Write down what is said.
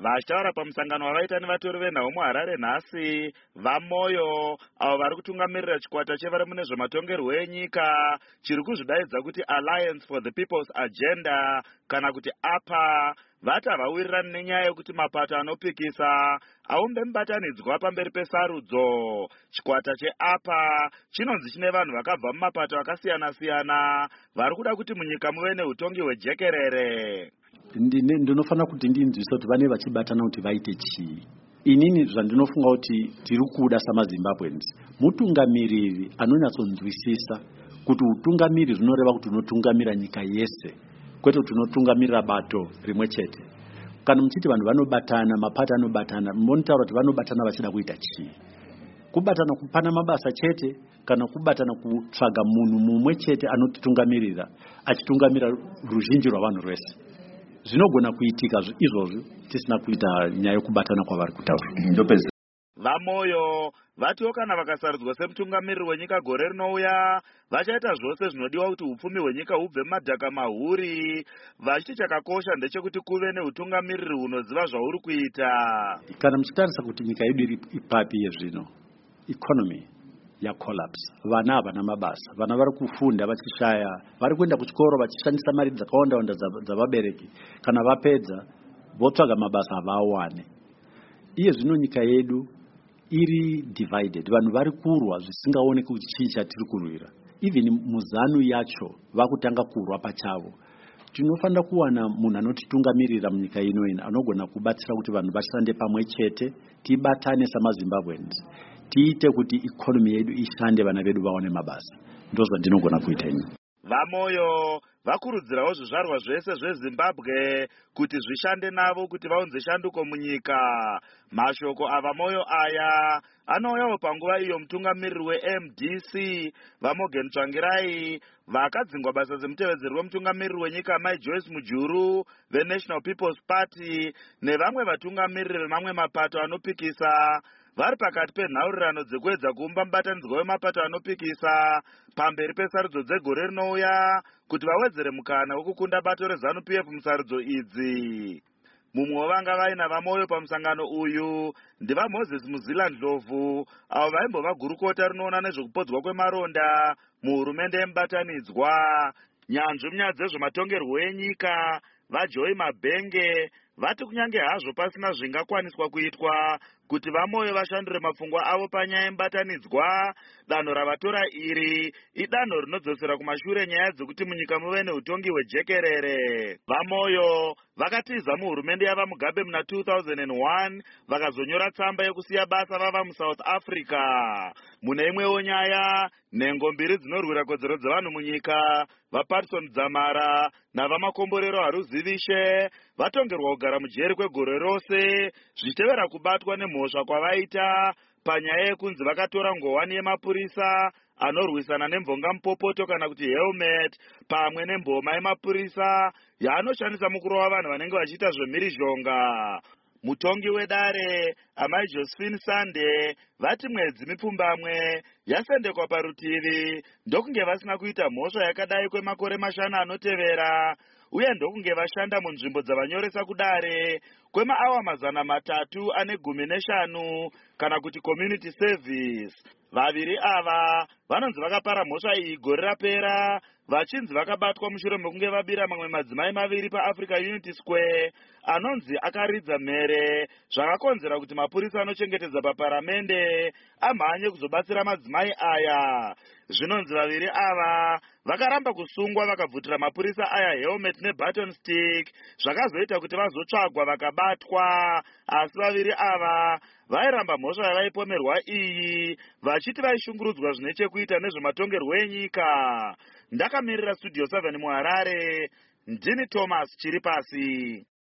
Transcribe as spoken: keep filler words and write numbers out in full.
Vachitaura pamusangano wavaita nevatori venhau muHarare nhasi, vaMoyo avo vari kutungamirira chikwata chevari mune zvematongerwo enyika chiri kuzvidaidza kuti Alliance for the People's Agenda kana kuti A P A, vati havawirirani nenyaya yekuti mapato anopikisa aumbe mubatanidzwa pamberi pesarudzo. Chikwata cheA P A chinonzi chine vanhu vakabva mumapato akasiyana-siyana vari kuda kuti munyika muve neutongi hwejekerere. Ndinofanira kuti ndinzwise kuti vane vachibatana kuti vaite chii. Inini zvandinofunga kuti tiri kuda samaZimbabweans mutungamiriri anonyatsonzwisisa kuti utungamiriri zvinoreva kuti unotungamira nyika yese, kwete kuti unotungamirira bato rimwe chete. Kana muchiti vanhu vanobatana, mapato anobatana, munotaura kuti vanobatana vachida kuita chii? Kubatana kupana mabasa chete kana kubatana kutsvaga munhu mumwe chete anotitungamirira achitungamira ruzhinji rwavanhu rwese? Zvinogona kuitika izvozvo tisina kuita nyaya yokubatana kwavari kutaura. VaMoyo vatiwo kana vakasarudzwa semutungamiriri wenyika gore rinouya vachaita zvose zvinodiwa kuti upfumi hwenyika hubve mumadhaka mahuri, vachiti chakakosha ndechekuti kuve neutungamiriri hunoziva zvauri kuita. Kana muchitarisa kuti nyika yedu iri ipapi yezvino, economy ya collapse, vana havana mabasa, vana vari kufunda vachishaya, vari kuenda kuchikoro vachishandisa mari dzakawanda-wanda dzavabereki, kana vapedza votsvaga mabasa havawane. Iye zvino nyika yedu iri divided, vanhu vari kurwa zvisingaoneki kuti chii chatiri kurwira. Even muzanu yacho vakutanga kurwa pachavo. Tinofanira kuwana munhu anotitungamirira munyika ino ino anogona kubatsira kuti vanhu vashande pamwe chete, tibatane samaZimbabweans, tiite kuti economy yedu ishande, vana vedu vaone mabasa. Ndozvandinogona kuita ini. VaMoyo vakurudzirawo zvizvarwa zvese zveZimbabwe kuti zvishande navo kuti vaunze shanduko munyika. Mashoko avaMoyo aya anouyawo panguva iyo mutungamiriri weM D C vaMorgan Tsvangirai vakadzingwa basa semutevedzeri wemutungamiriri wenyika Mai Joyce Mujuru veNational People's Party nevamwe vatungamiriri vemamwe mapato anopikisa vari pakati penhaurirano dzekuedza kuumba mubatanidzwa wemapato anopikisa pamberi pesarudzo dzegore rinouya kuti vawedzere mukana wekukunda bato reZANU P F musarudzo idzi. Mumwe wavanga vaina vaMoyo pamusangano uyu ndivaMoses Muzila Ndlovu avo vaimbova gurukota rinoona nezvekupodzwa kwemaronda muhurumende yemubatanidzwa. Nyanzvi munyaya dzezvematongerwo enyika vaJoy Mabhenge vati kunyange hazvo pasina zvingakwaniswa kuitwa kuti vaMoyo vashandure mapfungwa avo panyaya yemubatanidzwa, danho ravatora iri idanho rinodzosera kumashure nyaya dzekuti munyika muve neutongi hwejekerere. VaMoyo vakatiza muhurumende yava Mugabe muna two thousand one vakazonyora tsamba yekusiya basa vava muSouth Africa. Mune imwewo nyaya, nhengo mbiri dzinorwira kodzero dzevanhu munyika, vaPatson Dzamara navaMakomborero Haruzivishe vatongerwa kugara mujeri kwegore rose zvichitevera kubatwa nemhosva kwavaita panyaya yekunzi vakatora ngowani yemapurisa anorwisana nemvonga mupopoto kana kuti helmet pamwe nemboma yemapurisa yaanoshandisa mukurova vanhu vanenge vachiita zvemhirizhonga. Mutongi wedare Amai Josephine Sande vati mwedzi mipfumbamwe yasendekwa parutivi ndokunge vasina kuita mhosva yakadai kwemakore mashanu anotevera, uye ndokunge vashanda munzvimbo dzavanyoresa kudare kwemaawa mazana matatu ane gumi neshanu kana kuti community service. Vaviri ava vanonzi vakapara mhosva iyi gore rapera vachinzi vakabatwa mushure mekunge vabira mamwe madzimai maviri paAfrica Unity Square anonzi akaridza mhere, zvakakonzera kuti mapurisa anochengetedza paparamende amhanye kuzobatsira madzimai aya. Zvinonzi vaviri ava vakaramba kusungwa vakabvutira mapurisa aya helmet nebutton stick, zvakazoita kuti vazotsvagwa vakabatwa, asi vaviri ava vairamba mhosva yavaipomerwa iyi vachiti vaishungurudzwa zvine chekuita nezvematongerwo enyika. Ndakamirira Studio seven muHarare, ndini Thomas Chiripasi.